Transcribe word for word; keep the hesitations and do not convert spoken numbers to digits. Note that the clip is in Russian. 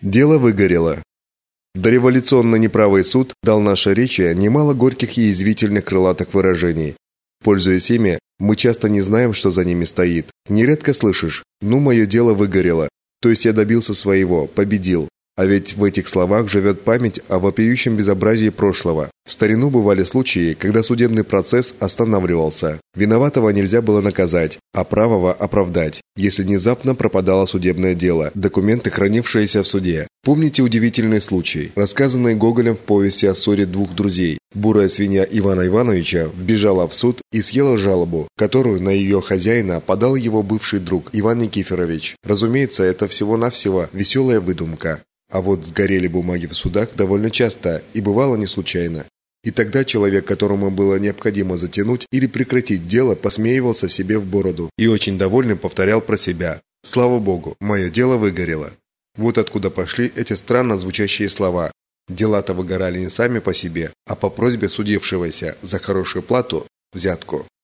Дело выгорело. Дореволюционный неправый суд дал нашей речи немало горьких и язвительных крылатых выражений. Пользуясь ими, мы часто не знаем, что за ними стоит. Нередко слышишь: «Ну, мое дело выгорело», то есть я добился своего, победил. А ведь в этих словах живет память о вопиющем безобразии прошлого. В старину бывали случаи, когда судебный процесс останавливался. Виноватого нельзя было наказать, а правого оправдать, если внезапно пропадало судебное дело, документы, хранившиеся в суде. Помните удивительный случай, рассказанный Гоголем в повести о ссоре двух друзей? Бурая свинья Ивана Ивановича вбежала в суд и съела жалобу, которую на ее хозяина подал его бывший друг Иван Никифорович. Разумеется, это всего-навсего веселая выдумка. А вот сгорели бумаги в судах довольно часто и бывало не случайно. И тогда человек, которому было необходимо затянуть или прекратить дело, посмеивался себе в бороду и очень довольный повторял про себя: «Слава Богу, мое дело выгорело». Вот откуда пошли эти странно звучащие слова. Дела-то выгорали не сами по себе, а по просьбе судившегося за хорошую плату, взятку.